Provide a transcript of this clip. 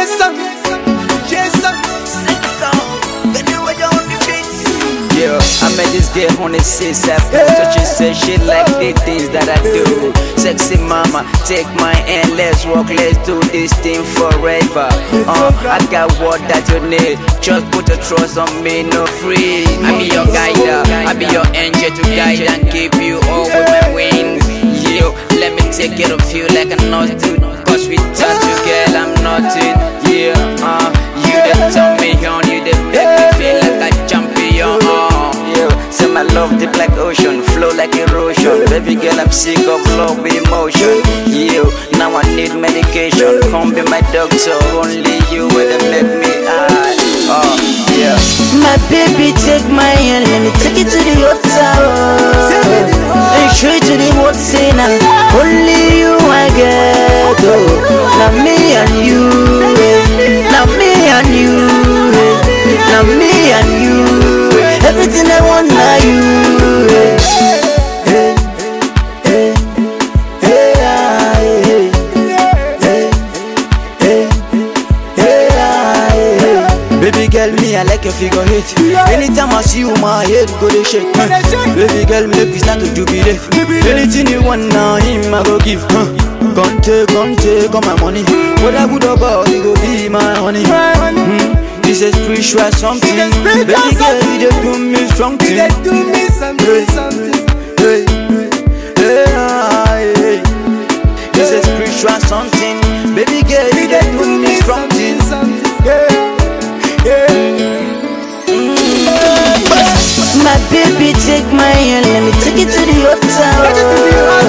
Jason, Jason, Yeah, I met this girl on the 6 after, so she said she like the things that I do. Sexy mama, take my hand, let's walk, let's do this thing forever. I got what that you need, just put your trust on me, no free. I be your guide, I be your angel to guide and keep you all with my wings. Yeah, let me take care of you like a nurse do, cause we touch you, girl, I'm not it. Yeah, you done turn me on, you done make me feel like a champion. Say my love deep like ocean, flow like erosion. Baby girl, I'm sick of love emotion. You, now I need medication. Come be my doctor, only you will make me high. Yeah. My baby, take my hand, let me take it to the hotel. And straight to the hotel now. Only you I get. Now me and you. Now me and you. Now me and you. Everything I want now you. Baby girl, me I like your figure eight. Anytime I see you, my head go to shake. Baby girl, make me start to jubilate. Anything you want now, him I go give. Come take all my money. What I would about, it go be my honey. This is spiritual something. Baby girl, you just do me strong thing. Hey, hey. This is spiritual something. Baby girl, you just do me strong thing. My baby, take my hand, let me take it to the hotel.